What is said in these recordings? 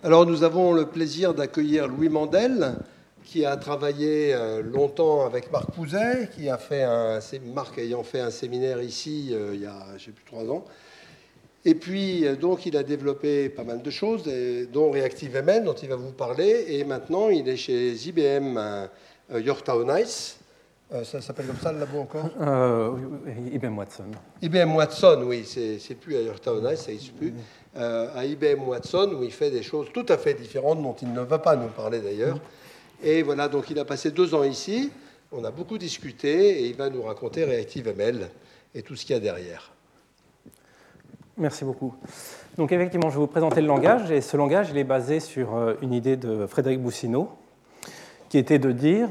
Alors nous avons le plaisir d'accueillir Louis Mandel, qui a travaillé longtemps avec Marc Pouzet, qui a fait Marc ayant fait un séminaire ici il y a, je sais plus, 3 ans. Et puis, donc, il a développé pas mal de choses, dont ReactiveML, dont il va vous parler. Et maintenant, il est chez IBM Yorktown Heights. Ça s'appelle comme ça, le labo encore IBM Watson. IBM Watson, oui, c'est plus à Yorktown Heights, ça n'existe plus. À IBM Watson, où il fait des choses tout à fait différentes, dont il ne va pas nous parler d'ailleurs. Et voilà, donc il a passé 2 ans ici. On a beaucoup discuté et il va nous raconter ReactiveML et tout ce qu'il y a derrière. Merci beaucoup. Donc effectivement, je vais vous présenter le langage, et ce langage, il est basé sur une idée de Frédéric Boussineau, qui était de dire,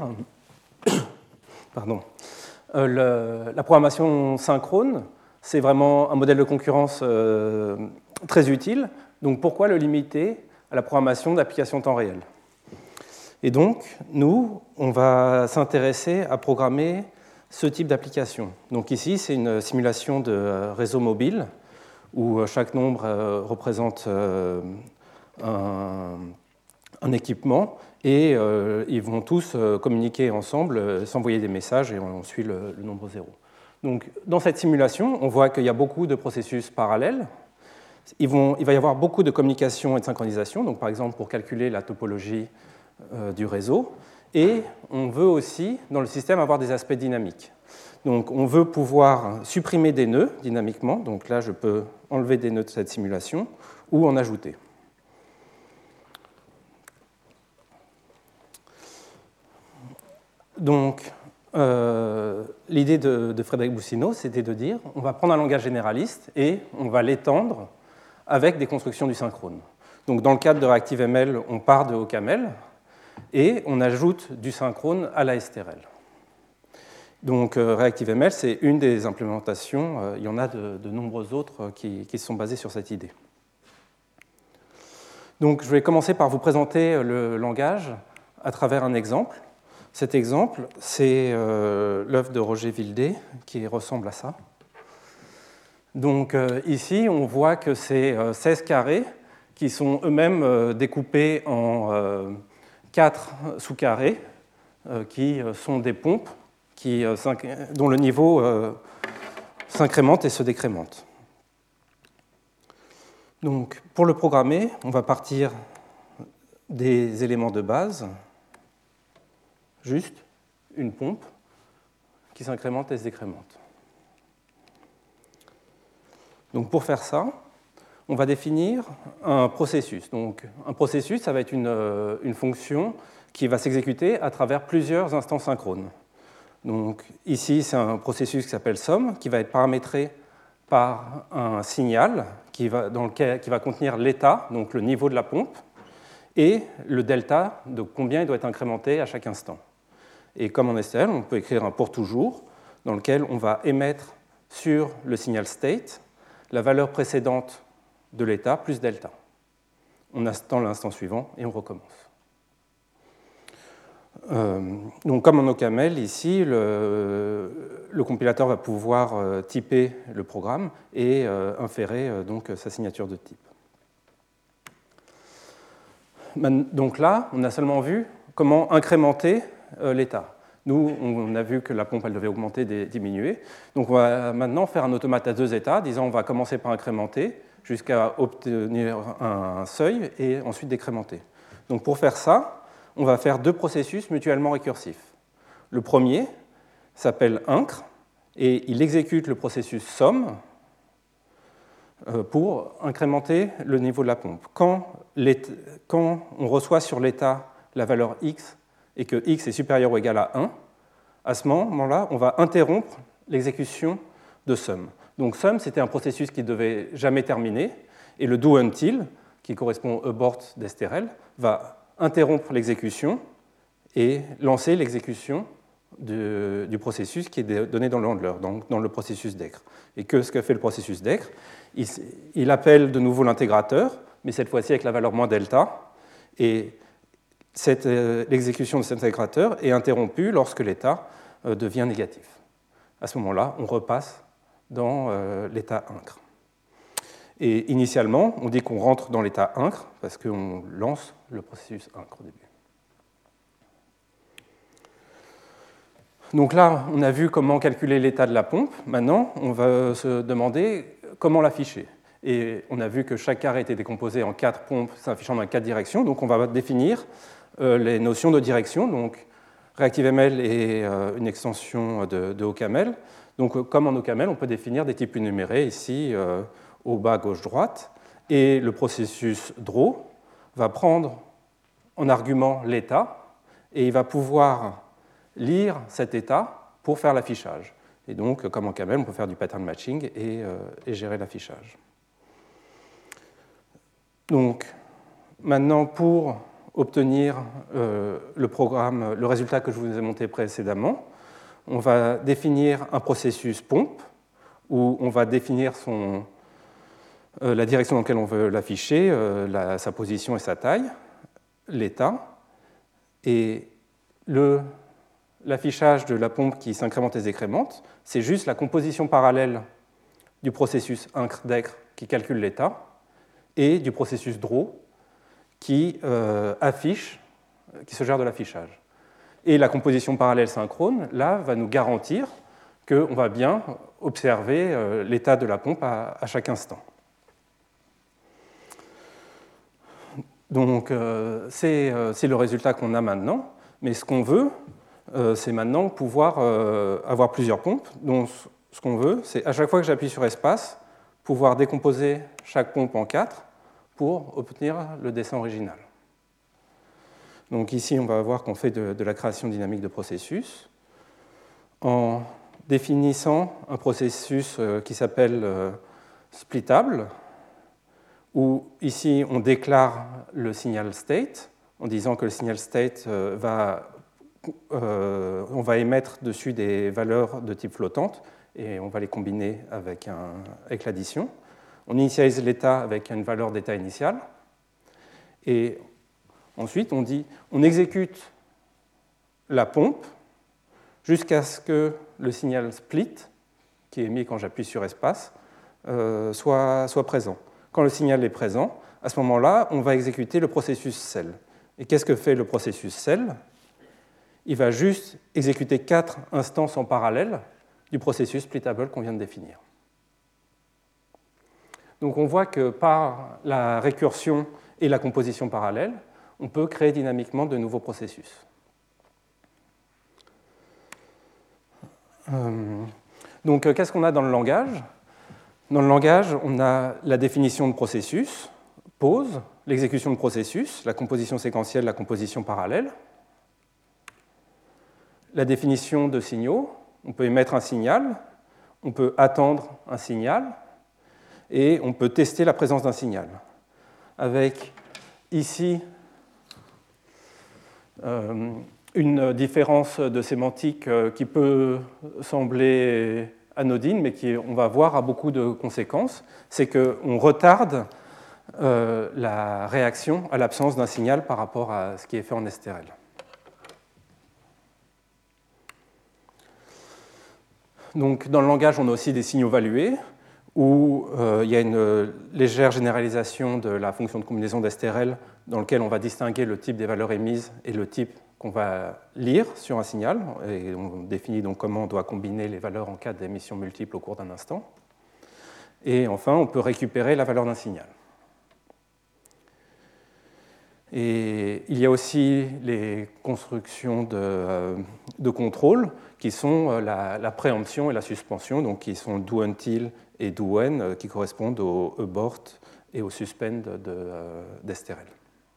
la programmation synchrone, c'est vraiment un modèle de concurrence très utile, donc pourquoi le limiter à la programmation d'applications temps réel? Et donc, nous, on va s'intéresser à programmer ce type d'application. Donc ici, c'est une simulation de réseau mobile, où chaque nombre représente un équipement, et ils vont tous communiquer ensemble, s'envoyer des messages, et on suit le nombre 0. Donc, dans cette simulation, on voit qu'il y a beaucoup de processus parallèles. Il va y avoir beaucoup de communication et de synchronisation, donc par exemple pour calculer la topologie du réseau, et on veut aussi, dans le système, avoir des aspects dynamiques. Donc, on veut pouvoir supprimer des nœuds dynamiquement. Donc là, je peux enlever des nœuds de cette simulation ou en ajouter. Donc, l'idée de Frédéric Boussineau, c'était de dire on va prendre un langage généraliste et on va l'étendre avec des constructions du synchrone. Donc, dans le cadre de ReactiveML, on part de OCaml et on ajoute du synchrone à la STRL. Donc ReactiveML, c'est une des implémentations. Il y en a de nombreuses autres qui sont basées sur cette idée. Donc je vais commencer par vous présenter le langage à travers un exemple. Cet exemple, c'est l'œuvre de Roger Vildé qui ressemble à ça. Donc ici, on voit que c'est 16 carrés qui sont eux-mêmes découpés en 4 sous-carrés qui sont des pompes dont le niveau s'incrémente et se décrémente. Donc, pour le programmer, on va partir des éléments de base, juste une pompe qui s'incrémente et se décrémente. Donc, pour faire ça, on va définir un processus. Donc, un processus, ça va être une fonction qui va s'exécuter à travers plusieurs instances synchrones. Donc, ici, c'est un processus qui s'appelle SOM, qui va être paramétré par un signal qui va contenir l'état, donc le niveau de la pompe, et le delta, de combien il doit être incrémenté à chaque instant. Et comme en STL, on peut écrire un pour toujours, dans lequel on va émettre sur le signal state la valeur précédente de l'état plus delta. On attend l'instant suivant et on recommence. Donc, comme en OCaml, ici, le compilateur va pouvoir typer le programme et inférer donc, sa signature de type. Donc là, on a seulement vu comment incrémenter l'état. Nous, on a vu que la pompe elle devait augmenter et diminuer. Donc, on va maintenant faire un automate à 2 états, disant on va commencer par incrémenter jusqu'à obtenir un seuil et ensuite décrémenter. Donc, pour faire ça, on va faire 2 processus mutuellement récursifs. Le premier s'appelle incr, et il exécute le processus SOM pour incrémenter le niveau de la pompe. Quand on reçoit sur l'état la valeur x et que x est supérieur ou égal à 1, à ce moment-là, on va interrompre l'exécution de SOM. Donc SOM, c'était un processus qui ne devait jamais terminer, et le do until, qui correspond au abort d'STRL, va interrompre l'exécution et lancer l'exécution du processus qui est donné dans le handler, donc dans le processus d'ECR. Et ce que fait le processus d'ECR, il appelle de nouveau l'intégrateur, mais cette fois-ci avec la valeur moins delta, et l'exécution de cet intégrateur est interrompue lorsque l'état devient négatif. À ce moment-là, on repasse dans l'état incr. Et initialement, on dit qu'on rentre dans l'état incre parce qu'on lance le processus incre au début. Donc là, on a vu comment calculer l'état de la pompe. Maintenant, on va se demander comment l'afficher. Et on a vu que chaque carré était décomposé en 4 pompes s'affichant dans 4 directions. Donc on va définir les notions de direction. Donc ReactiveML est une extension de OCaml. Donc comme en OCaml, on peut définir des types énumérés ici au bas gauche-droite. Et le processus draw va prendre en argument l'état et il va pouvoir lire cet état pour faire l'affichage. Et donc, comme en OCaml, on peut faire du pattern matching et gérer l'affichage. Donc, maintenant, pour obtenir le résultat que je vous ai montré précédemment, on va définir un processus pompe où on va définir la direction dans laquelle on veut l'afficher, sa position et sa taille, l'état, et l'affichage de la pompe qui s'incrémente et se décrémente, c'est juste la composition parallèle du processus incre-decre qui calcule l'état et du processus draw qui qui se gère de l'affichage. Et la composition parallèle synchrone, là, va nous garantir qu'on va bien observer l'état de la pompe à chaque instant. Donc, c'est le résultat qu'on a maintenant, mais ce qu'on veut, c'est maintenant pouvoir avoir plusieurs pompes. Donc, ce qu'on veut, c'est à chaque fois que j'appuie sur espace, pouvoir décomposer chaque pompe en 4 pour obtenir le dessin original. Donc ici, on va voir qu'on fait de la création dynamique de processus en définissant un processus qui s'appelle splittable, où ici, on déclare le signal state en disant que le signal state on va émettre dessus des valeurs de type flottante et on va les combiner avec l'addition. On initialise l'état avec une valeur d'état initial. Et ensuite, on exécute la pompe jusqu'à ce que le signal split, qui est émis quand j'appuie sur espace, soit présent. Quand le signal est présent, à ce moment-là, on va exécuter le processus cell. Et qu'est-ce que fait le processus cell? Il va juste exécuter 4 instances en parallèle du processus splittable qu'on vient de définir. Donc on voit que par la récursion et la composition parallèle, on peut créer dynamiquement de nouveaux processus. Donc qu'est-ce qu'on a dans le langage? Dans le langage, on a la définition de processus, pause, l'exécution de processus, la composition séquentielle, la composition parallèle, la définition de signaux. On peut émettre un signal, on peut attendre un signal, et on peut tester la présence d'un signal. Avec ici une différence de sémantique qui peut sembler anodine, mais qui, on va voir, a beaucoup de conséquences, c'est qu'on retarde la réaction à l'absence d'un signal par rapport à ce qui est fait en STRL. Donc, dans le langage, on a aussi des signaux valués, où il y a une légère généralisation de la fonction de combinaison d'STRL dans lequel on va distinguer le type des valeurs émises et le type qu'on va lire sur un signal. Et on définit donc comment on doit combiner les valeurs en cas d'émissions multiples au cours d'un instant. Et enfin, on peut récupérer la valeur d'un signal. Et il y a aussi les constructions de contrôle qui sont la préemption et la suspension, donc qui sont do until et do when, qui correspondent au abort et au suspend d'STRL.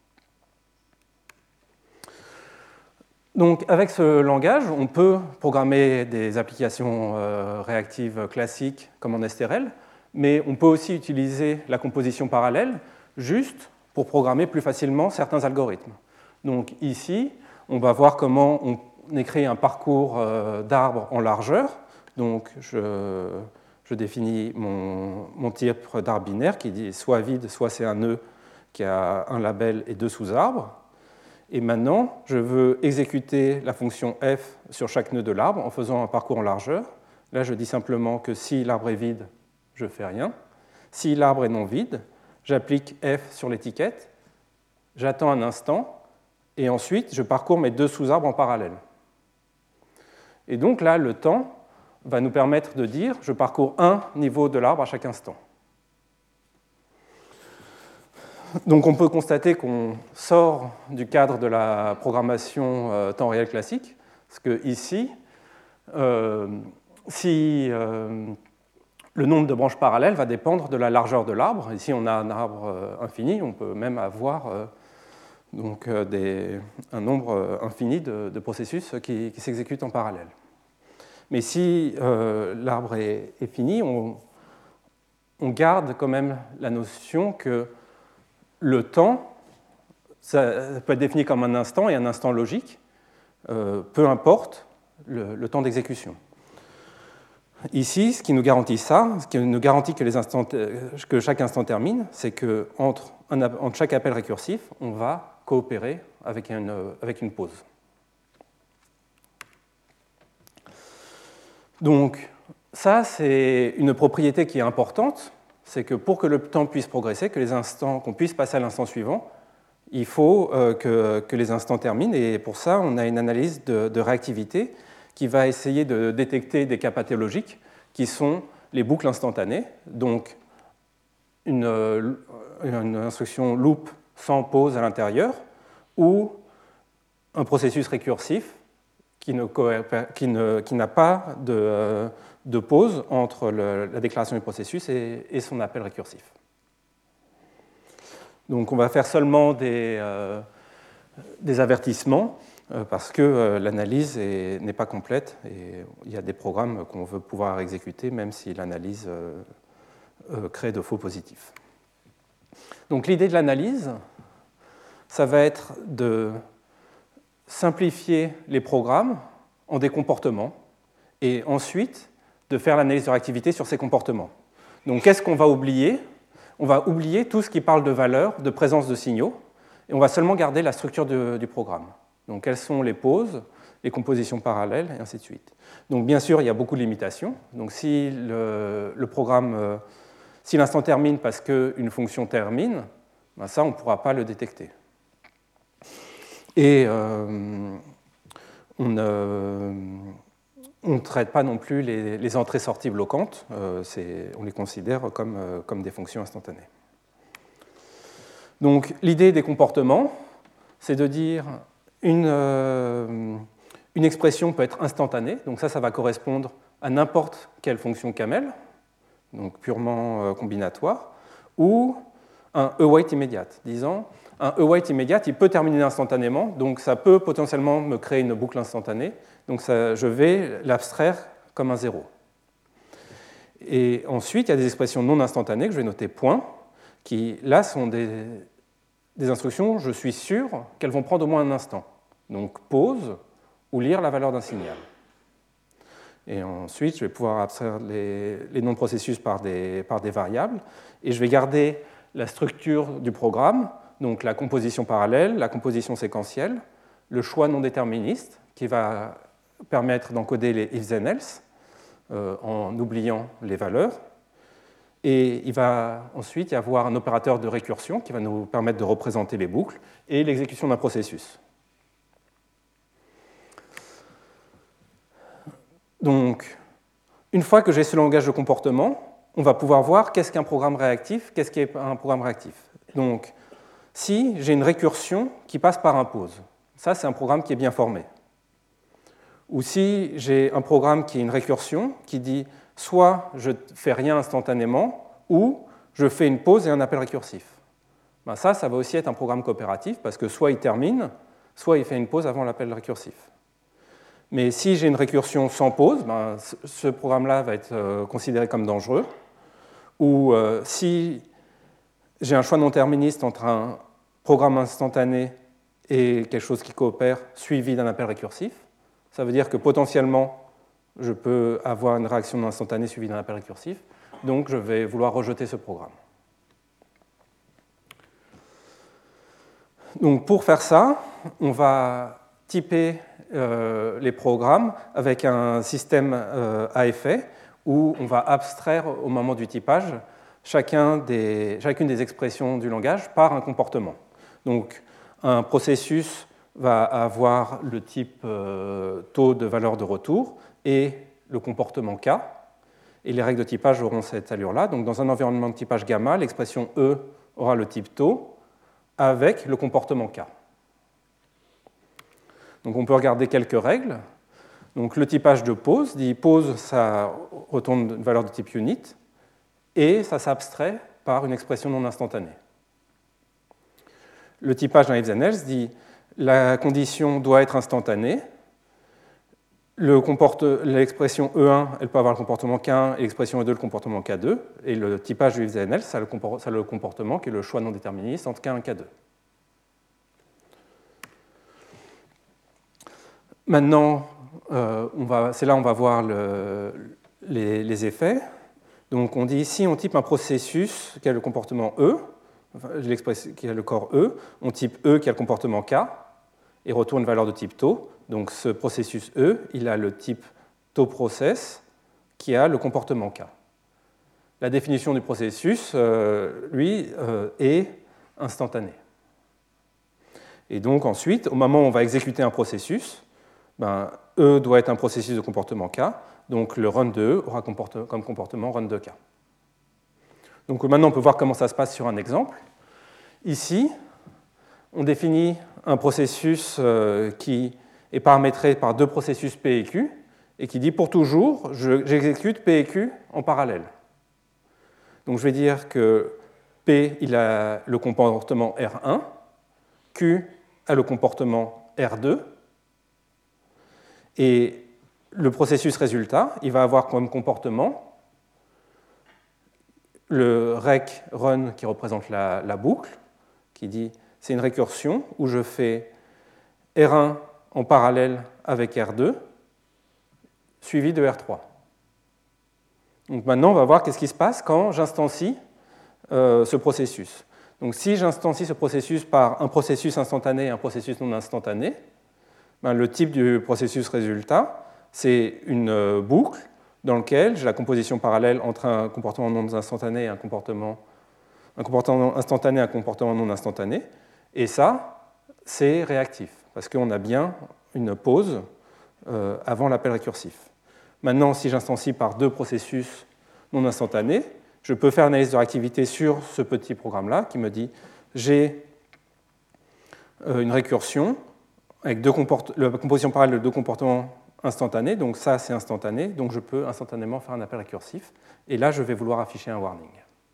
Donc avec ce langage, on peut programmer des applications réactives classiques comme en STRL, mais on peut aussi utiliser la composition parallèle juste pour programmer plus facilement certains algorithmes. Donc ici, on va voir comment on écrit un parcours d'arbre en largeur. Donc je définis mon type d'arbre binaire qui dit soit vide, soit c'est un nœud qui a un label et 2 sous-arbres. Et maintenant, je veux exécuter la fonction f sur chaque nœud de l'arbre en faisant un parcours en largeur. Là, je dis simplement que si l'arbre est vide, je ne fais rien. Si l'arbre est non vide, j'applique F sur l'étiquette, j'attends un instant, et ensuite je parcours mes 2 sous-arbres en parallèle. Et donc là, le temps va nous permettre de dire je parcours un niveau de l'arbre à chaque instant. Donc on peut constater qu'on sort du cadre de la programmation temps réel classique, parce que ici, si le nombre de branches parallèles va dépendre de la largeur de l'arbre. Ici, on a un arbre infini, on peut même avoir donc, un nombre infini de processus qui s'exécutent en parallèle. Mais si l'arbre est fini, on garde quand même la notion que le temps, ça peut être défini comme un instant et un instant logique, peu importe le temps d'exécution. Ici, ce qui nous garantit ça, ce qui nous garantit que chaque instant termine, c'est qu'entre chaque appel récursif, on va coopérer avec une pause. Donc, ça, c'est une propriété qui est importante, c'est que pour que le temps puisse progresser, qu'on puisse passer à l'instant suivant, il faut que les instants terminent, et pour ça, on a une analyse de réactivité qui va essayer de détecter des cas pathologiques qui sont les boucles instantanées, donc une instruction loop sans pause à l'intérieur, ou un processus récursif qui n'a pas de pause entre la déclaration du processus et son appel récursif. Donc on va faire seulement des avertissements parce que l'analyse n'est pas complète et il y a des programmes qu'on veut pouvoir exécuter même si l'analyse crée de faux positifs. Donc l'idée de l'analyse, ça va être de simplifier les programmes en des comportements et ensuite de faire l'analyse de réactivité sur ces comportements. Donc qu'est-ce qu'on va oublier ? On va oublier tout ce qui parle de valeur, de présence de signaux, et on va seulement garder la structure du programme. Donc quelles sont les pauses, les compositions parallèles, et ainsi de suite. Donc bien sûr, il y a beaucoup de limitations. Donc si le programme, si l'instant termine parce qu'une fonction termine, ben ça, on ne pourra pas le détecter. Et on ne traite pas non plus les entrées-sorties bloquantes, on les considère comme des fonctions instantanées. Donc l'idée des comportements, c'est de dire une expression peut être instantanée, donc ça va correspondre à n'importe quelle fonction camel, donc purement combinatoire, ou un await immédiate, disant un await immédiate, il peut terminer instantanément, donc ça peut potentiellement me créer une boucle instantanée, donc je vais l'abstraire comme un 0. Et ensuite, il y a des expressions non instantanées que je vais noter point, qui là sont des instructions, je suis sûr qu'elles vont prendre au moins un instant. Donc pause ou lire la valeur d'un signal. Et ensuite, je vais pouvoir abstraire les noms de processus par des variables, et je vais garder la structure du programme, donc la composition parallèle, la composition séquentielle, le choix non déterministe, qui va permettre d'encoder les if then else en oubliant les valeurs. Et il va ensuite y avoir un opérateur de récursion qui va nous permettre de représenter les boucles et l'exécution d'un processus. Donc, une fois que j'ai ce langage de comportement, on va pouvoir voir qu'est-ce qu'un programme réactif, qu'est-ce qu'est un programme réactif. Donc, si j'ai une récursion qui passe par un pause, ça c'est un programme qui est bien formé. Ou si j'ai un programme qui est une récursion qui dit soit je ne fais rien instantanément, ou je fais une pause et un appel récursif. Ben ça va aussi être un programme coopératif parce que soit il termine, soit il fait une pause avant l'appel récursif. Mais si j'ai une récursion sans pause, ben ce programme-là va être considéré comme dangereux. Ou si j'ai un choix non terministe entre un programme instantané et quelque chose qui coopère suivi d'un appel récursif, ça veut dire que potentiellement, je peux avoir une réaction non instantanée suivie d'un appel récursif, donc je vais vouloir rejeter ce programme. Donc pour faire ça, on va typer les programmes avec un système à effet où on va abstraire au moment du typage chacune des expressions du langage par un comportement. Donc, un processus va avoir le type taux de valeur de retour et le comportement K, et les règles de typage auront cette allure-là. Donc, dans un environnement de typage gamma, l'expression E aura le type taux avec le comportement K. Donc, on peut regarder quelques règles. Donc, le typage de pose dit pose, ça retourne une valeur de type unit, et ça s'abstrait par une expression non instantanée. Le typage d'un ifs and else dit la condition doit être instantanée. L'expression E1, elle peut avoir le comportement K1 et l'expression E2 le comportement K2. Et le typage du ifs and else, ça a le comportement qui est le choix non déterministe entre K1 et K2. Maintenant, c'est là où on va voir les effets. Donc on dit ici, on type un processus qui a le comportement E, qui a le corps E, on type E qui a le comportement K, et retourne une valeur de type taux. Donc ce processus E, il a le type taux-process qui a le comportement K. La définition du processus, lui, est instantanée. Et donc ensuite, au moment où on va exécuter un processus, E doit être un processus de comportement K, donc le run de E aura comme comportement run de K. Donc maintenant, on peut voir comment ça se passe sur un exemple. Ici, on définit un processus qui est paramétré par deux processus P et Q, et qui dit pour toujours, j'exécute P et Q en parallèle. Donc je vais dire que P il a le comportement R1, Q a le comportement R2, et le processus résultat, il va avoir comme comportement le rec run qui représente la boucle, qui dit c'est une récursion où je fais R1 en parallèle avec R2, suivi de R3. Donc maintenant, on va voir qu'est-ce qui se passe quand j'instancie ce processus. Donc si j'instancie ce processus par un processus instantané et un processus non instantané, le type du processus résultat, c'est une boucle dans laquelle j'ai la composition parallèle entre un comportement non instantané et un comportement instantané et un comportement non instantané. Et ça, c'est réactif, parce qu'on a bien une pause avant l'appel récursif. Maintenant, si j'instancie par deux processus non instantanés, je peux faire une analyse de réactivité sur ce petit programme-là qui me dit j'ai une récursion avec la composition parallèle de deux comportements instantanés, donc ça c'est instantané, donc je peux instantanément faire un appel récursif, et là je vais vouloir afficher un warning.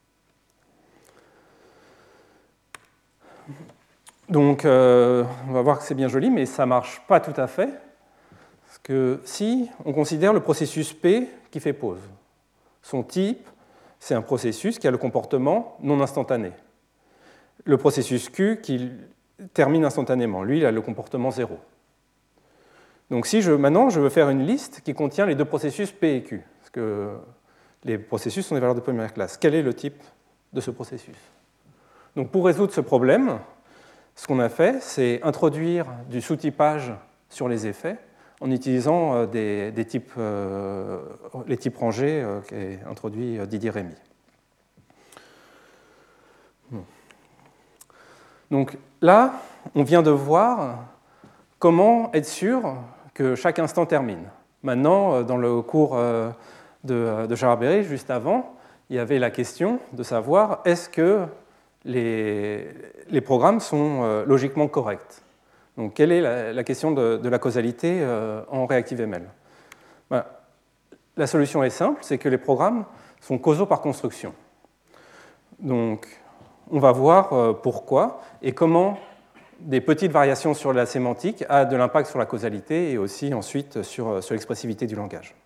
Donc on va voir que c'est bien joli, mais ça ne marche pas tout à fait, parce que si on considère le processus P qui fait pause, son type c'est un processus qui a le comportement non instantané. Le processus Q qui termine instantanément, lui il a le comportement 0. Donc si maintenant je veux faire une liste qui contient les deux processus P et Q, parce que les processus sont des valeurs de première classe, quel est le type de ce processus? Donc pour résoudre ce problème, ce qu'on a fait, c'est introduire du sous-typage sur les effets en utilisant les types rangés qu'a introduit Didier Rémy. Donc là, on vient de voir comment être sûr que chaque instant termine. Maintenant, dans le cours de Gérard Berry, juste avant, il y avait la question de savoir est-ce que les programmes sont logiquement corrects. Donc, quelle est la question de la causalité en ReactiveML? La solution est simple, c'est que les programmes sont causaux par construction. Donc, on va voir pourquoi et comment des petites variations sur la sémantique a de l'impact sur la causalité et aussi ensuite sur l'expressivité du langage.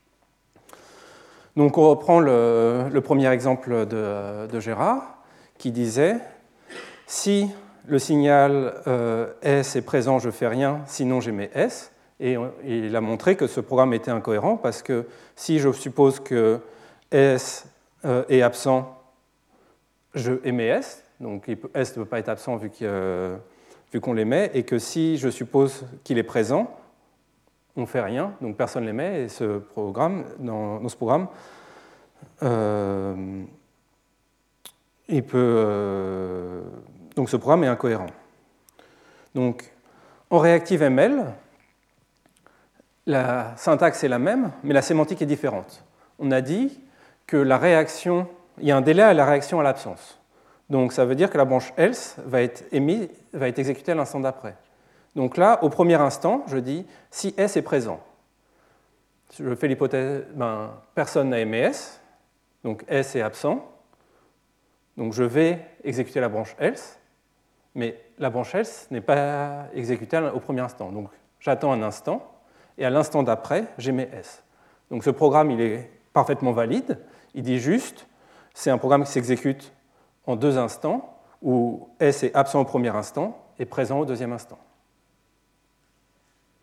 Donc on reprend le premier exemple de Gérard qui disait si le signal S est présent, je ne fais rien, sinon j'émets S. Et il a montré que ce programme était incohérent parce que si je suppose que S est absent, je émets S. Donc S ne peut pas être absent vu qu'on l'émet, et que si je suppose qu'il est présent, on ne fait rien, donc personne ne l'émet, et dans ce programme, Donc ce programme est incohérent. Donc, en ReactiveML, la syntaxe est la même, mais la sémantique est différente. On a dit que il y a un délai à la réaction à l'absence. Donc ça veut dire que la branche else va être exécutée à l'instant d'après. Donc là, au premier instant, je dis si S est présent. Je fais l'hypothèse, personne n'a aimé S, donc S est absent. Donc je vais exécuter la branche else, mais la branche else n'est pas exécutée au premier instant. Donc j'attends un instant, et à l'instant d'après, j'émets S. Donc ce programme, il est parfaitement valide. Il dit juste, c'est un programme qui s'exécute en 2 instants, où S est absent au premier instant et présent au deuxième instant. D'accord ?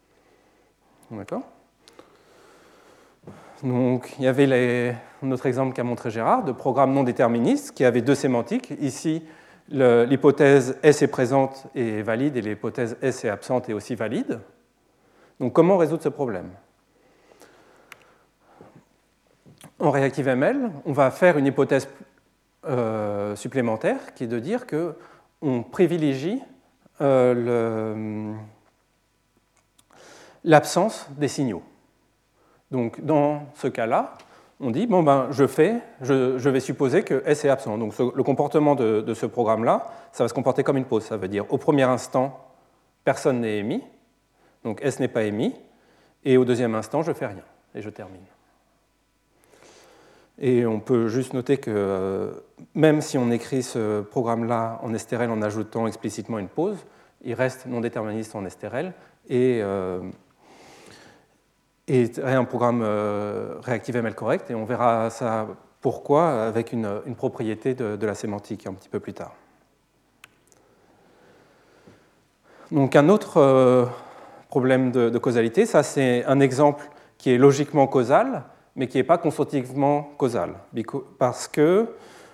Donc, il y avait notre exemple qu'a montré Gérard, de programme non déterministe, qui avait 2 sémantiques. Ici, l'hypothèse S est présente et valide, et l'hypothèse S est absente et aussi valide. Donc, comment résoudre ce problème ? En ReactiveML, on va faire une hypothèse supplémentaire, qui est de dire qu'on privilégie l'absence des signaux. Donc, dans ce cas-là, on dit, je vais supposer que S est absent. Donc, le comportement de ce programme-là, ça va se comporter comme une pause. Ça veut dire, au premier instant, personne n'est émis, donc S n'est pas émis, et au deuxième instant, je ne fais rien, et je termine. Et on peut juste noter que même si on écrit ce programme-là en STRL en ajoutant explicitement une pause, il reste non déterministe en STRL, et un programme ReactiveML correct, et on verra ça pourquoi avec une propriété de la sémantique un petit peu plus tard. Donc un autre problème de causalité, ça c'est un exemple qui est logiquement causal, mais qui n'est pas constructivement causal, parce que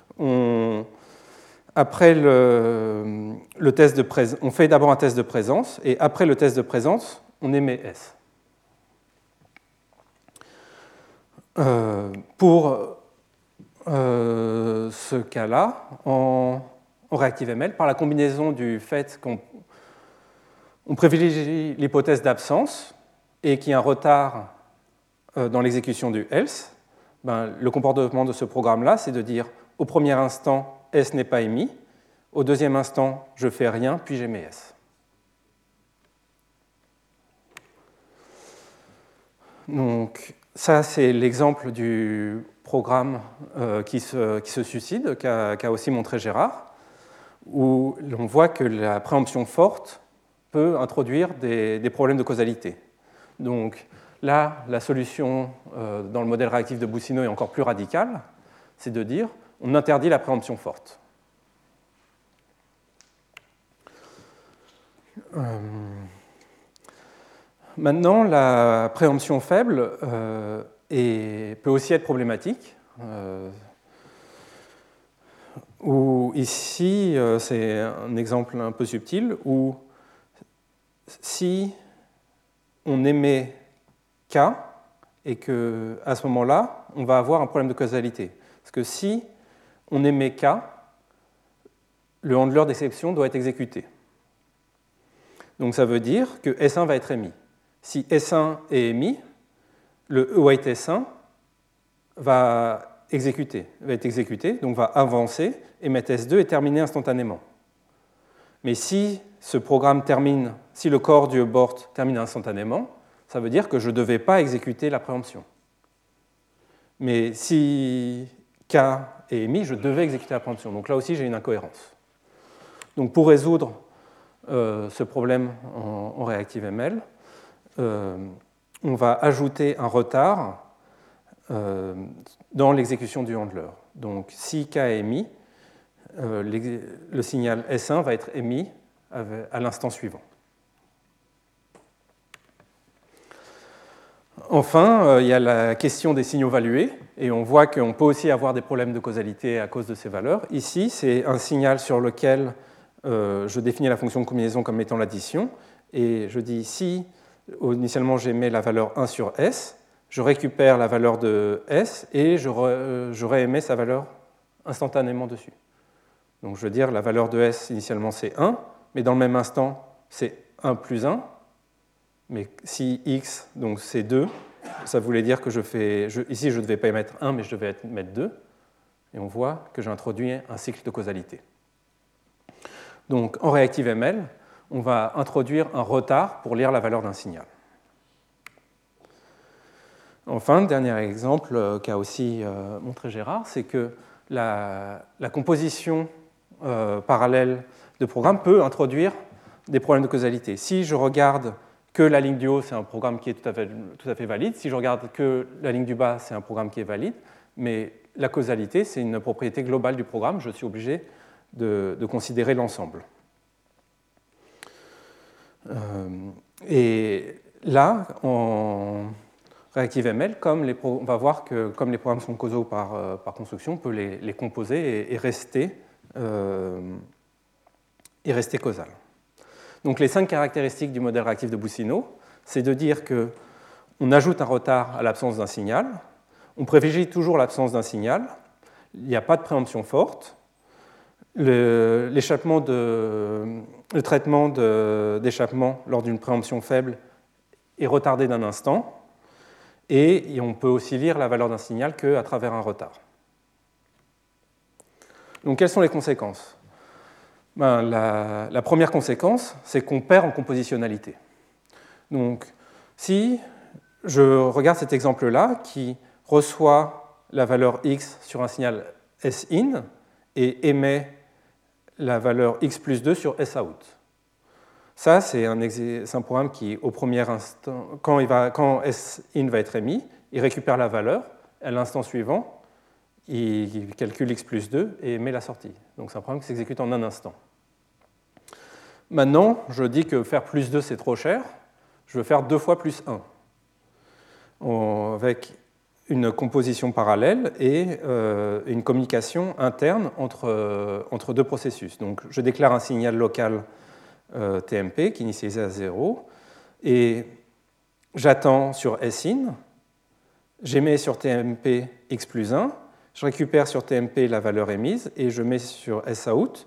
après le test de présence, on fait d'abord un test de présence, et après le test de présence, on émet S. Pour ce cas-là, en ReactiveML, par la combinaison du fait qu'on privilégie l'hypothèse d'absence et qu'il y a un retard dans l'exécution du else, le comportement de ce programme-là, c'est de dire au premier instant, S n'est pas émis, au deuxième instant, je fais rien, puis j'émets S. Donc, ça, c'est l'exemple du programme qui se suicide, qu'a aussi montré Gérard, où l'on voit que la préemption forte peut introduire des problèmes de causalité. Donc là, la solution dans le modèle réactif de Boussineau est encore plus radicale, c'est de dire on interdit la préemption forte. Maintenant, la préemption faible peut aussi être problématique. Où ici, c'est un exemple un peu subtil, où si on émet K, et qu'à ce moment-là, on va avoir un problème de causalité. Parce que si on émet K, le handler d'exception doit être exécuté. Donc ça veut dire que S1 va être émis. Si S1 est émis, le await S1 va être exécuté, donc va avancer, émettre S2 et terminer instantanément. Mais si ce programme termine, si le corps du abort termine instantanément, ça veut dire que je ne devais pas exécuter la préemption. Mais si K est émis, je devais exécuter la préemption. Donc là aussi, j'ai une incohérence. Donc pour résoudre ce problème en ReactiveML, on va ajouter un retard dans l'exécution du handler. Donc si K est émis, le signal S1 va être émis à l'instant suivant. Enfin, il y a la question des signaux valués, et on voit qu'on peut aussi avoir des problèmes de causalité à cause de ces valeurs. Ici, c'est un signal sur lequel je définis la fonction de combinaison comme étant l'addition, et je dis si initialement j'émets la valeur 1 sur S, je récupère la valeur de S et je réémets sa valeur instantanément dessus. Donc je veux dire, la valeur de S initialement c'est 1, mais dans le même instant c'est 1 plus 1. Mais si X, donc c'est 2, ça voulait dire que ici je ne devais pas mettre 1, mais je devais mettre 2. Et on voit que j'ai introduit un cycle de causalité. Donc en ReactiveML, on va introduire un retard pour lire la valeur d'un signal. Enfin, dernier exemple qu'a aussi montré Gérard, c'est que la composition parallèle de programmes peut introduire des problèmes de causalité. Si je regarde que la ligne du haut, c'est un programme qui est tout à fait valide. Si je regarde que la ligne du bas, c'est un programme qui est valide. Mais la causalité, c'est une propriété globale du programme. Je suis obligé de considérer l'ensemble. Et là, en ReactiveML, on va voir que comme les programmes sont causaux par construction, on peut les composer et rester causal. Donc les 5 caractéristiques du modèle réactif de Boussineau, c'est de dire qu'on ajoute un retard à l'absence d'un signal, on privilégie toujours l'absence d'un signal, il n'y a pas de préemption forte, le traitement d'échappement lors d'une préemption faible est retardé d'un instant, et on peut aussi lire la valeur d'un signal qu'à travers un retard. Donc quelles sont les conséquences ? La première conséquence, c'est qu'on perd en compositionnalité. Donc, si je regarde cet exemple-là, qui reçoit la valeur x sur un signal sin et émet la valeur x plus 2 sur sout. Ça, c'est un programme qui, au premier instant, quand sin va être émis, il récupère la valeur, à l'instant suivant, il calcule x plus 2 et émet la sortie. Donc c'est un programme qui s'exécute en un instant. Maintenant, je dis que faire plus 2, c'est trop cher. Je veux faire 2 fois plus 1, avec une composition parallèle et une communication interne entre deux processus. Donc, je déclare un signal local TMP qui est initialisé à 0, et j'attends sur sin, j'émets sur TMP x plus 1, je récupère sur TMP la valeur émise, et je mets sur sout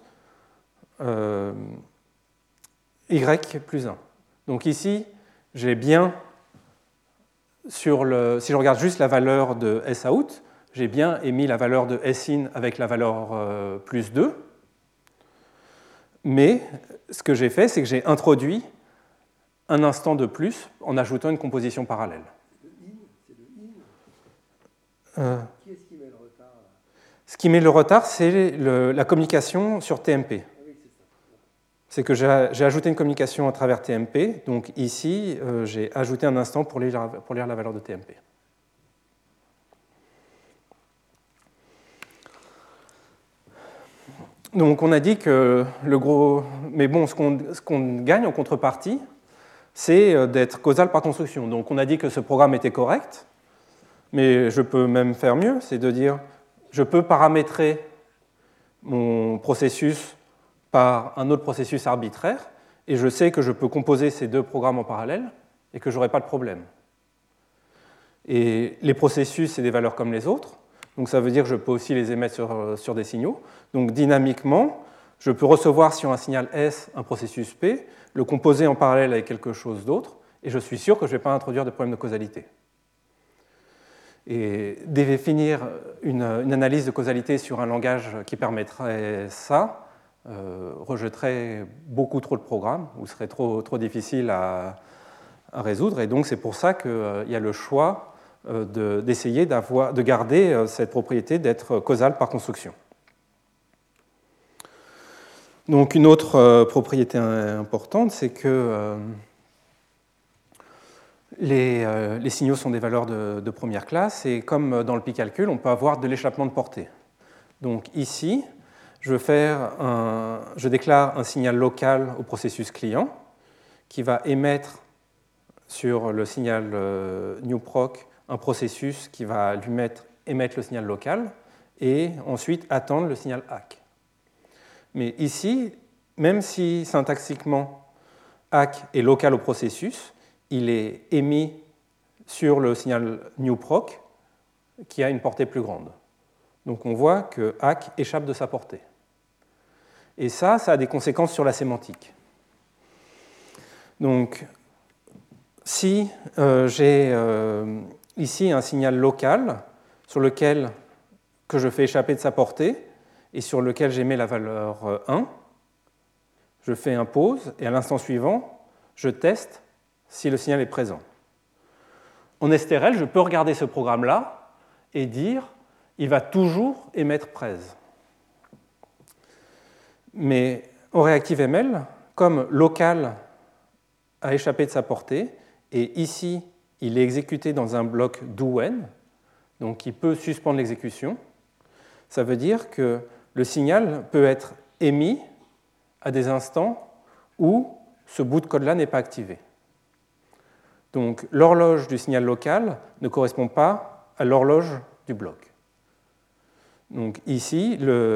y plus 1. Donc ici, j'ai bien, si je regarde juste la valeur de sout, j'ai bien émis la valeur de sin avec la valeur plus 2, mais ce que j'ai fait, c'est que j'ai introduit un instant de plus en ajoutant une composition parallèle. C'est le in. Qui est-ce qui met le retard là ? Ce qui met le retard, c'est la communication sur TMP. C'est que j'ai ajouté une communication à travers TMP. Donc ici, j'ai ajouté un instant pour lire la valeur de TMP. Donc on a dit que le gros... Mais bon, ce qu'on gagne en contrepartie, c'est d'être causal par construction. Donc on a dit que ce programme était correct, mais je peux même faire mieux, c'est de dire je peux paramétrer mon processus par un autre processus arbitraire, et je sais que je peux composer ces deux programmes en parallèle et que je n'aurai pas de problème. Et les processus, c'est des valeurs comme les autres, donc ça veut dire que je peux aussi les émettre sur des signaux. Donc dynamiquement, je peux recevoir sur un signal S un processus P, le composer en parallèle avec quelque chose d'autre, et je suis sûr que je ne vais pas introduire de problème de causalité. Et définir une analyse de causalité sur un langage qui permettrait ça rejetterait beaucoup trop de programmes, ou serait trop difficile à résoudre. Et donc c'est pour ça qu'il y a le choix d'essayer de garder cette propriété d'être causal par construction. Donc une autre propriété importante, c'est que les signaux sont des valeurs de première classe, et comme dans le pi-calcul, on peut avoir de l'échappement de portée. Donc ici, je déclare un signal local au processus client qui va émettre sur le signal newproc un processus qui va lui émettre le signal local et ensuite attendre le signal ACK. Mais ici, même si syntaxiquement ACK est local au processus, il est émis sur le signal newproc qui a une portée plus grande. Donc on voit que ACK échappe de sa portée. Et ça a des conséquences sur la sémantique. Donc, si j'ai ici un signal local sur lequel que je fais échapper de sa portée et sur lequel j'émets la valeur 1, je fais un pause et à l'instant suivant, je teste si le signal est présent. En STRL, je peux regarder ce programme-là et dire il va toujours émettre presse. Mais en ReactiveML, comme local a échappé de sa portée, et ici, il est exécuté dans un bloc do-when, donc il peut suspendre l'exécution, ça veut dire que le signal peut être émis à des instants où ce bout de code-là n'est pas activé. Donc l'horloge du signal local ne correspond pas à l'horloge du bloc. Donc ici,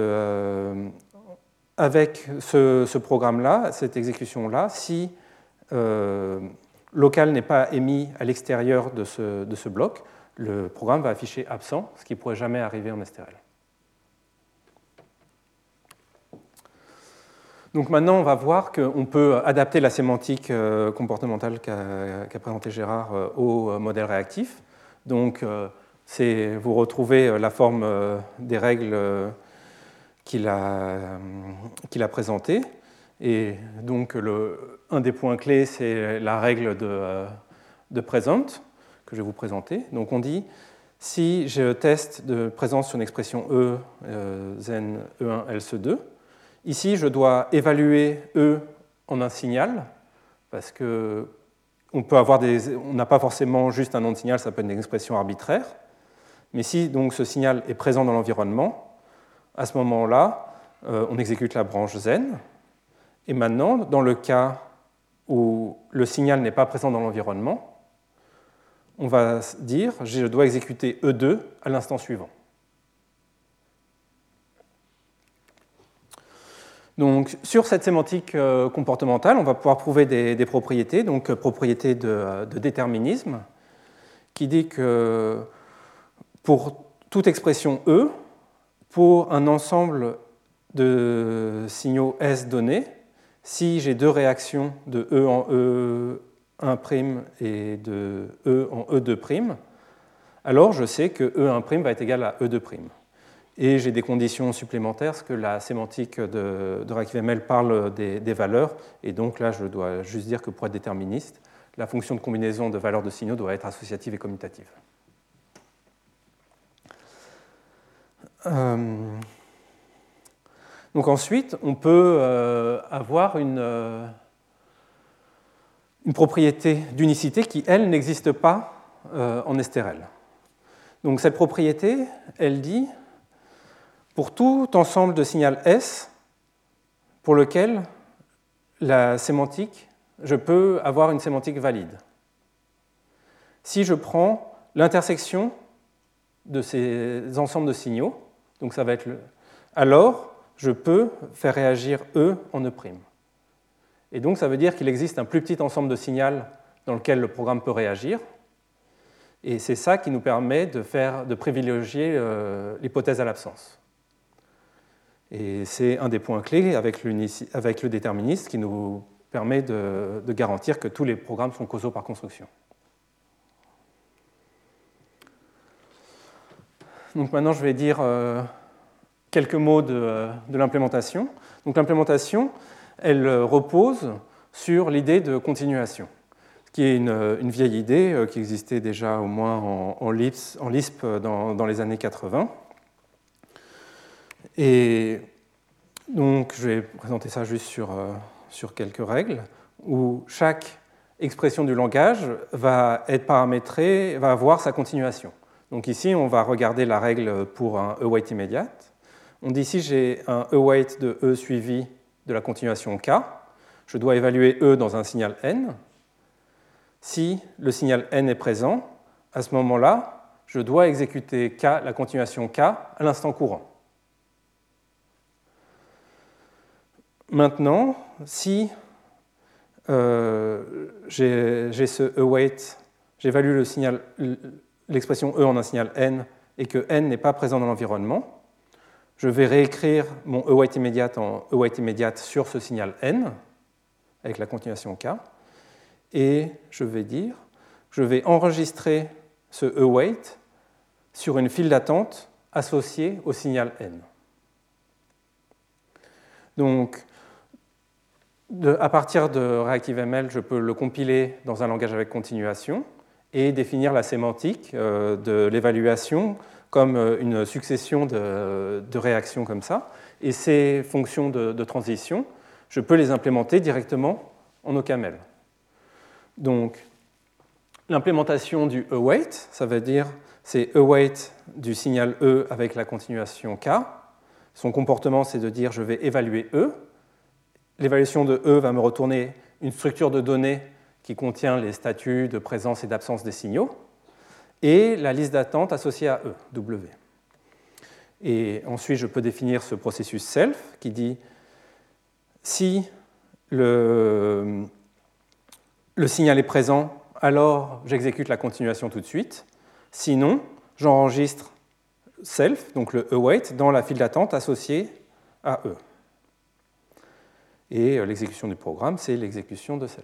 avec ce programme-là, cette exécution-là, si local n'est pas émis à l'extérieur de ce bloc, le programme va afficher absent, ce qui ne pourrait jamais arriver en STRL. Donc maintenant, on va voir qu'on peut adapter la sémantique comportementale qu'a présentée Gérard au modèle réactif. Donc, vous retrouvez la forme des règles qu'il a présentées. Et donc, un des points clés, c'est la règle de present que je vais vous présenter. Donc, on dit, si je teste de présence sur une expression E, zen E1, else2, ici, je dois évaluer E en un signal, parce qu'on n'a pas forcément juste un nom de signal, ça peut être une expression arbitraire. Mais si donc, ce signal est présent dans l'environnement, à ce moment-là, on exécute la branche zen. Et maintenant, dans le cas où le signal n'est pas présent dans l'environnement, on va dire je dois exécuter E2 à l'instant suivant. Donc, sur cette sémantique comportementale, on va pouvoir prouver des propriétés, donc propriété de déterminisme, qui dit que pour toute expression E, pour un ensemble de signaux S donnés, si j'ai deux réactions de E en E1' et de E en E2', alors je sais que E1' va être égal à E2'. Et j'ai des conditions supplémentaires, parce que la sémantique de ReactiveML parle des valeurs, et donc là, je dois juste dire que pour être déterministe, la fonction de combinaison de valeurs de signaux doit être associative et commutative. Donc ensuite, on peut avoir une propriété d'unicité qui, elle, n'existe pas en STRL. Donc cette propriété, elle dit, pour tout ensemble de signal S, pour lequel la sémantique, je peux avoir une sémantique valide. Si je prends l'intersection de ces ensembles de signaux, donc ça va être alors je peux faire réagir E en E'. Et donc ça veut dire qu'il existe un plus petit ensemble de signaux dans lequel le programme peut réagir. Et c'est ça qui nous permet de privilégier l'hypothèse à l'absence. Et c'est un des points clés avec le déterministe qui nous permet de garantir que tous les programmes sont causaux par construction. Donc maintenant, je vais dire quelques mots de l'implémentation. Donc l'implémentation, elle repose sur l'idée de continuation, qui est une vieille idée qui existait déjà au moins en Lisp dans les années 80. Et donc, je vais présenter ça juste sur quelques règles, où chaque expression du langage va être paramétrée, va avoir sa continuation. Donc ici, on va regarder la règle pour un await immédiate. On dit si j'ai un await de E suivi de la continuation K, je dois évaluer E dans un signal N. Si le signal N est présent, à ce moment-là, je dois exécuter K, la continuation K à l'instant courant. Maintenant, si j'ai ce await, j'évalue l'expression E en un signal N et que N n'est pas présent dans l'environnement, je vais réécrire mon await immediate en await immediate sur ce signal n, avec la continuation k, et je vais dire, je vais enregistrer ce await sur une file d'attente associée au signal n. Donc, à partir de ReactiveML, je peux le compiler dans un langage avec continuation et définir la sémantique de l'évaluation comme une succession de réactions comme ça. Et ces fonctions de transition, je peux les implémenter directement en OCaml. Donc, l'implémentation du await, ça veut dire c'est await du signal E avec la continuation K. Son comportement, c'est de dire je vais évaluer E. L'évaluation de E va me retourner une structure de données qui contient les statuts de présence et d'absence des signaux et la liste d'attente associée à E, W. Et ensuite, je peux définir ce processus self qui dit si le signal est présent, alors j'exécute la continuation tout de suite. Sinon, j'enregistre self, donc le await, dans la file d'attente associée à E. Et l'exécution du programme, c'est l'exécution de self.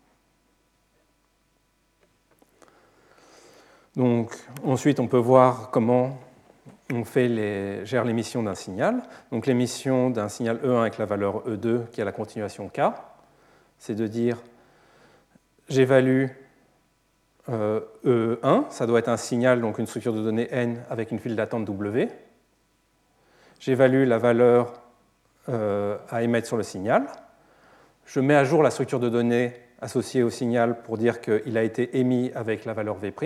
Donc, ensuite, on peut voir comment on gère l'émission d'un signal. Donc, l'émission d'un signal E1 avec la valeur E2 qui a la continuation K, c'est de dire j'évalue E1, ça doit être un signal, donc une structure de données N avec une file d'attente W. J'évalue la valeur à émettre sur le signal. Je mets à jour la structure de données associée au signal pour dire qu'il a été émis avec la valeur V'.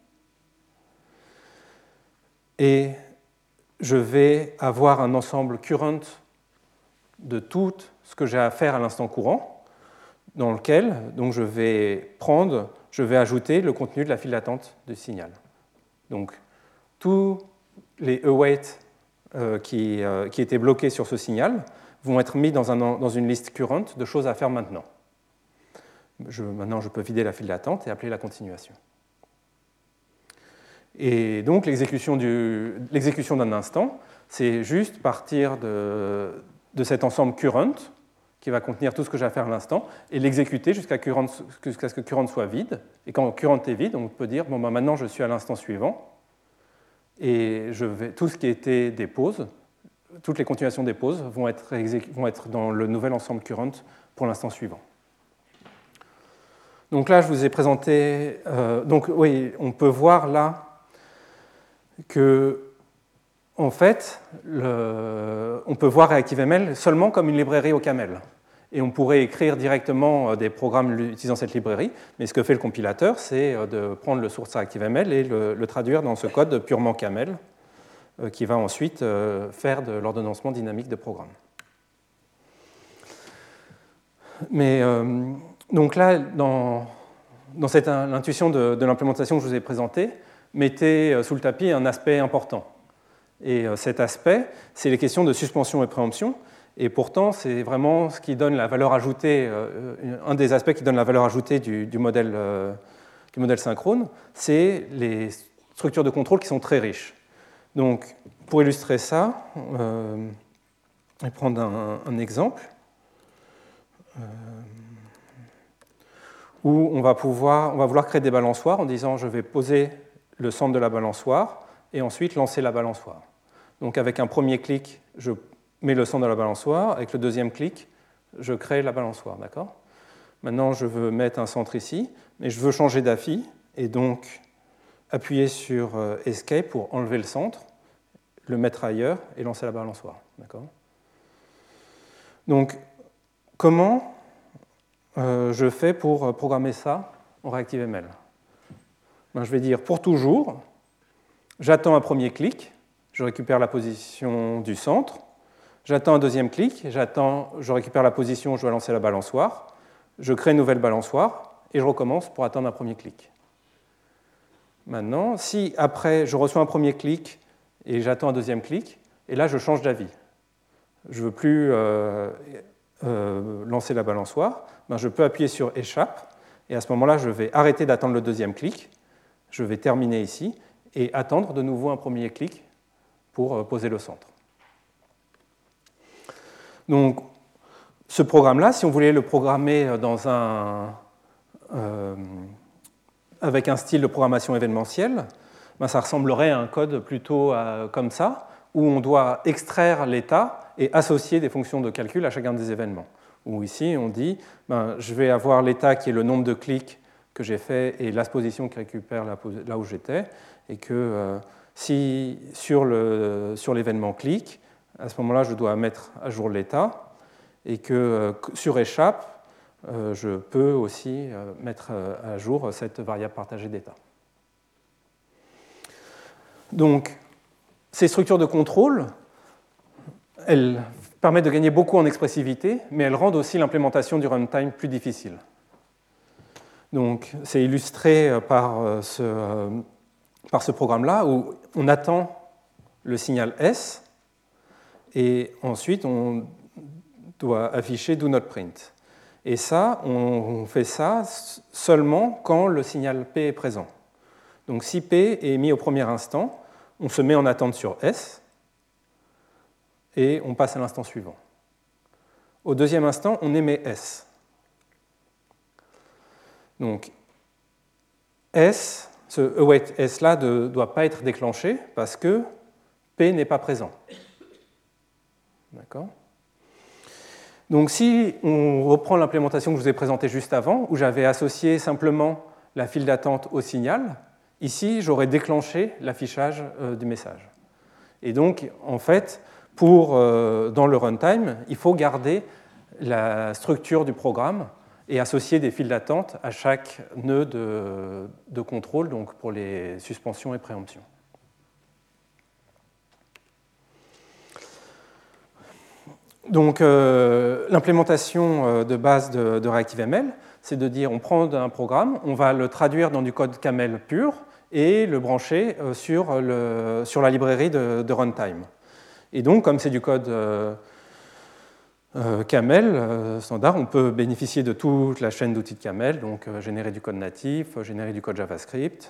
Et je vais avoir un ensemble current de tout ce que j'ai à faire à l'instant courant, dans lequel donc, je vais ajouter le contenu de la file d'attente du signal. Donc, tous les await qui étaient bloqués sur ce signal vont être mis dans une liste current de choses à faire maintenant. Maintenant, je peux vider la file d'attente et appeler la continuation. Et donc, l'exécution d'un instant, c'est juste partir de cet ensemble current qui va contenir tout ce que j'ai à faire à l'instant et l'exécuter jusqu'à ce que current soit vide. Et quand current est vide, on peut dire bon, ben, maintenant, je suis à l'instant suivant et tout ce qui était des pauses, toutes les continuations des pauses vont être dans le nouvel ensemble current pour l'instant suivant. Donc là, je vous ai présenté... donc oui, on peut voir là que, en fait, on peut voir ReactiveML seulement comme une librairie OCaml. Et on pourrait écrire directement des programmes utilisant cette librairie, mais ce que fait le compilateur, c'est de prendre le source ReactiveML et le traduire dans ce code purement CAML, qui va ensuite faire de l'ordonnancement dynamique de programme. Mais donc là, dans l'intuition de l'implémentation que je vous ai présentée, mettez sous le tapis un aspect important. Et cet aspect, c'est les questions de suspension et préemption. Et pourtant, c'est vraiment ce qui donne la valeur ajoutée, un des aspects qui donne la valeur ajoutée du modèle synchrone, c'est les structures de contrôle qui sont très riches. Donc, pour illustrer ça, je vais prendre un exemple où on va vouloir créer des balançoires en disant je vais poser le centre de la balançoire et ensuite lancer la balançoire. Donc, avec un premier clic, je mets le centre de la balançoire. Avec le deuxième clic, je crée la balançoire. D'accord ? Maintenant, je veux mettre un centre ici, mais je veux changer d'AFI et donc appuyer sur Escape pour enlever le centre, le mettre ailleurs et lancer la balançoire. D'accord ? Donc, comment je fais pour programmer ça en ReactiveML ? Ben, je vais dire pour toujours, j'attends un premier clic, je récupère la position du centre, j'attends un deuxième clic, je récupère la position, je dois lancer la balançoire, je crée une nouvelle balançoire et je recommence pour attendre un premier clic. Maintenant, si après je reçois un premier clic et j'attends un deuxième clic, et là je change d'avis. Je ne veux plus lancer la balançoire, ben, je peux appuyer sur Échappe et à ce moment-là je vais arrêter d'attendre le deuxième clic, je vais terminer ici et attendre de nouveau un premier clic pour poser le centre. Donc, ce programme-là, si on voulait le programmer avec un style de programmation événementielle, ben, ça ressemblerait à un code plutôt comme ça, où on doit extraire l'état et associer des fonctions de calcul à chacun des événements. Où ici, on dit, ben, je vais avoir l'état qui est le nombre de clics que j'ai fait et la position qui récupère là où j'étais, et que si sur l'événement clic, à ce moment-là, je dois mettre à jour l'état, et que sur échappe, je peux aussi mettre à jour cette variable partagée d'état. Donc, ces structures de contrôle, elles permettent de gagner beaucoup en expressivité, mais elles rendent aussi l'implémentation du runtime plus difficile. Donc, c'est illustré par ce programme-là où on attend le signal S et ensuite on doit afficher do not print. Et ça, on fait ça seulement quand le signal P est présent. Donc, si P est mis au premier instant, on se met en attente sur S et on passe à l'instant suivant. Au deuxième instant, on émet S. Donc, ce await S-là ne doit pas être déclenché parce que P n'est pas présent. D'accord ? Donc, si on reprend l'implémentation que je vous ai présentée juste avant, où j'avais associé simplement la file d'attente au signal, ici, j'aurais déclenché l'affichage du message. Et donc, en fait, dans le runtime, il faut garder la structure du programme et associer des files d'attente à chaque nœud de contrôle, donc pour les suspensions et préemptions. Donc, l'implémentation de base de ReactiveML, c'est de dire on prend un programme, on va le traduire dans du code Camel pur et le brancher sur la librairie de runtime. Et donc, comme c'est du code Camel standard, on peut bénéficier de toute la chaîne d'outils de Camel, donc générer du code natif, générer du code JavaScript.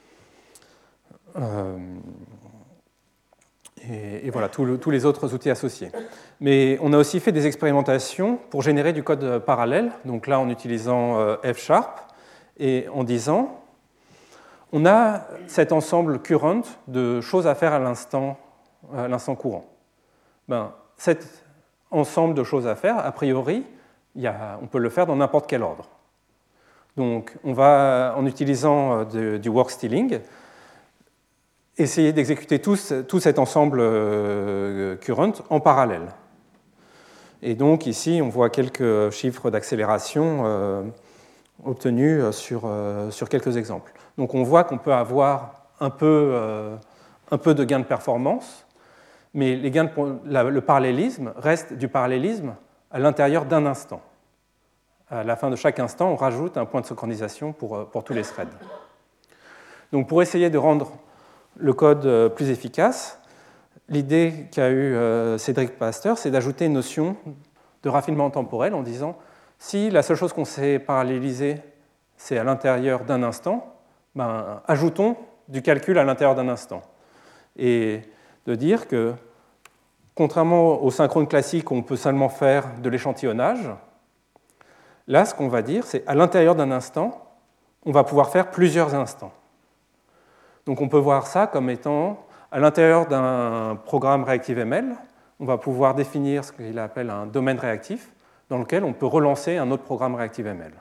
Et voilà, tous les autres outils associés. Mais on a aussi fait des expérimentations pour générer du code parallèle, donc là en utilisant F# et en disant on a cet ensemble current de choses à faire à l'instant courant. Ben, cet ensemble de choses à faire, a priori, on peut le faire dans n'importe quel ordre. Donc on va, en utilisant du work stealing, essayer d'exécuter tout cet ensemble current en parallèle. Et donc ici, on voit quelques chiffres d'accélération obtenus sur quelques exemples. Donc on voit qu'on peut avoir un peu de gain de performance, mais le parallélisme reste du parallélisme à l'intérieur d'un instant. À la fin de chaque instant, on rajoute un point de synchronisation pour tous les threads. Donc pour essayer de rendre le code plus efficace, l'idée qu'a eue Cédric Pasteur, c'est d'ajouter une notion de raffinement temporel en disant si la seule chose qu'on sait paralléliser, c'est à l'intérieur d'un instant, ben, ajoutons du calcul à l'intérieur d'un instant. Et de dire que, contrairement au synchrone classique où on peut seulement faire de l'échantillonnage, là, ce qu'on va dire, c'est à l'intérieur d'un instant, on va pouvoir faire plusieurs instants. Donc on peut voir ça comme étant, à l'intérieur d'un programme ReactiveML, on va pouvoir définir ce qu'il appelle un domaine réactif, dans lequel on peut relancer un autre programme ReactiveML.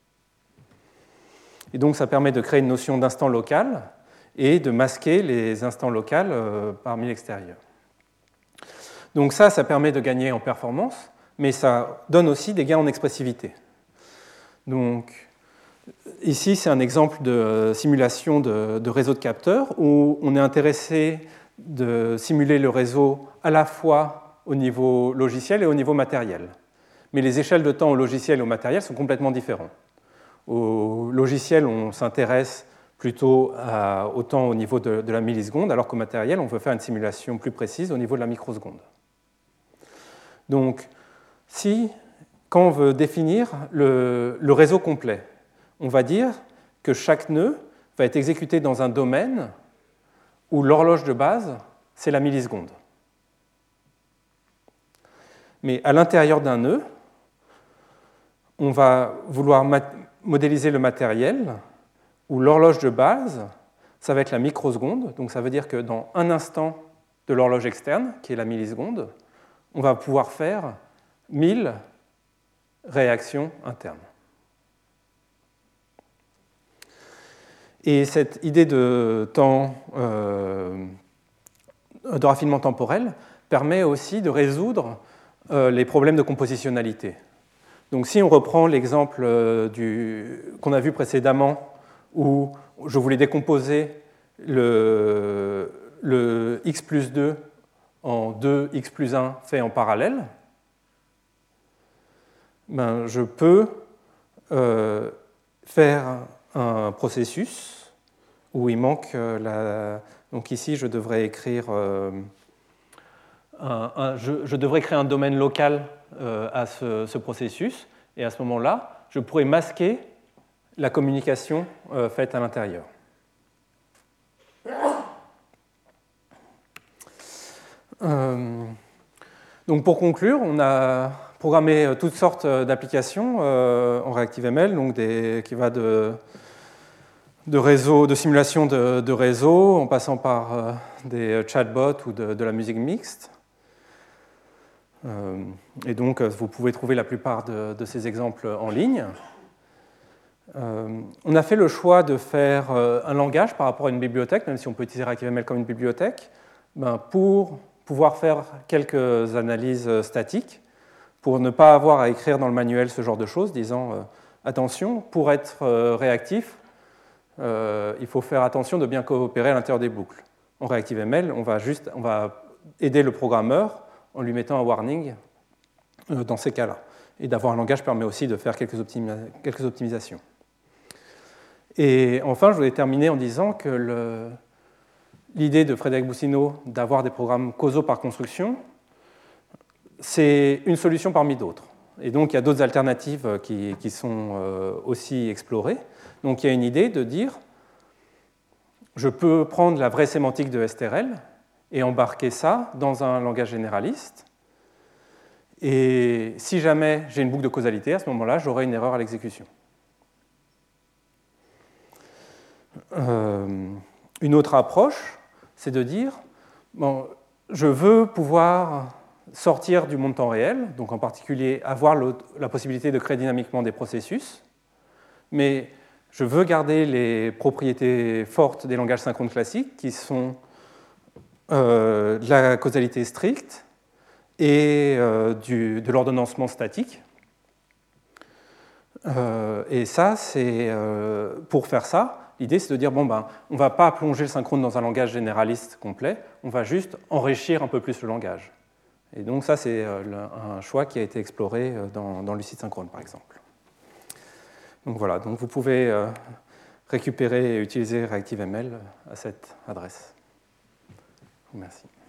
Et donc ça permet de créer une notion d'instant local et de masquer les instants locaux parmi l'extérieur. Donc ça permet de gagner en performance, mais ça donne aussi des gains en expressivité. Donc ici, c'est un exemple de simulation de réseau de capteurs où on est intéressé de simuler le réseau à la fois au niveau logiciel et au niveau matériel. Mais les échelles de temps au logiciel et au matériel sont complètement différentes. Au logiciel, on s'intéresse plutôt au temps au niveau de la milliseconde, alors qu'au matériel, on veut faire une simulation plus précise au niveau de la microseconde. Donc, quand on veut définir le réseau complet, on va dire que chaque nœud va être exécuté dans un domaine où l'horloge de base, c'est la milliseconde. mais à l'intérieur d'un nœud, on va vouloir modéliser le matériel, où l'horloge de base, ça va être la microseconde. Donc ça veut dire que dans un instant de l'horloge externe, qui est la milliseconde, on va pouvoir faire 1000 réactions internes. Et cette idée de temps, de raffinement temporel permet aussi de résoudre les problèmes de compositionnalité. Donc si on reprend l'exemple qu'on a vu précédemment, où je voulais décomposer le x plus 2 en 2x plus 1 fait en parallèle, ben, je peux faire un processus où il manque Donc ici, je devrais écrire je devrais créer un domaine local à ce processus, et à ce moment-là, je pourrais masquer la communication faite à l'intérieur. Donc pour conclure, on a programmé toutes sortes d'applications en ReactiveML, donc qui va de réseaux, de simulation de réseaux, en passant par des chatbots ou de la musique mixte. Et donc, vous pouvez trouver la plupart de ces exemples en ligne. On a fait le choix de faire un langage par rapport à une bibliothèque, même si on peut utiliser ReactiveML comme une bibliothèque, pour pouvoir faire quelques analyses statiques, pour ne pas avoir à écrire dans le manuel ce genre de choses, disant attention, pour être réactif, il faut faire attention de bien coopérer à l'intérieur des boucles. En ReactiveML, on va aider le programmeur en lui mettant un warning dans ces cas-là. Et d'avoir un langage permet aussi de faire quelques optimisations. Et enfin, je voulais terminer en disant que l'idée de Frédéric Boussineau d'avoir des programmes causaux par construction, c'est une solution parmi d'autres. Et donc, il y a d'autres alternatives qui sont aussi explorées. Donc, il y a une idée de dire, je peux prendre la vraie sémantique de STRL et embarquer ça dans un langage généraliste. Et si jamais j'ai une boucle de causalité, à ce moment-là, j'aurai une erreur à l'exécution. Une autre approche, c'est de dire, bon, je veux pouvoir sortir du monde temps réel, donc en particulier avoir la possibilité de créer dynamiquement des processus, mais je veux garder les propriétés fortes des langages synchrones classiques, qui sont de la causalité stricte et de l'ordonnancement statique. Et ça, pour faire ça, l'idée c'est de dire, bon, ben, on ne va pas plonger le synchrone dans un langage généraliste complet, on va juste enrichir un peu plus le langage. Et donc ça, c'est un choix qui a été exploré dans Lucid Synchrone, par exemple. Donc voilà, donc vous pouvez récupérer et utiliser ReactiveML à cette adresse. Merci.